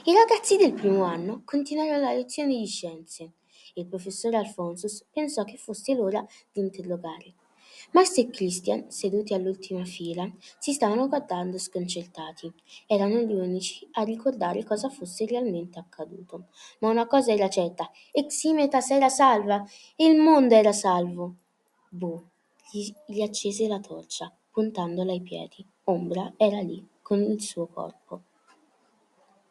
I ragazzi del primo anno continuarono la lezione di scienze. Il professore Alphonsus pensò che fosse l'ora di interrogare. Max e Christian, seduti all'ultima fila, si stavano guardando sconcertati. Erano gli unici a ricordare cosa fosse realmente accaduto. Ma una cosa era certa: Eximetas era salva! Il mondo era salvo! Boh, gli accese la torcia, puntandola ai piedi. Ombra era lì, con il suo corpo.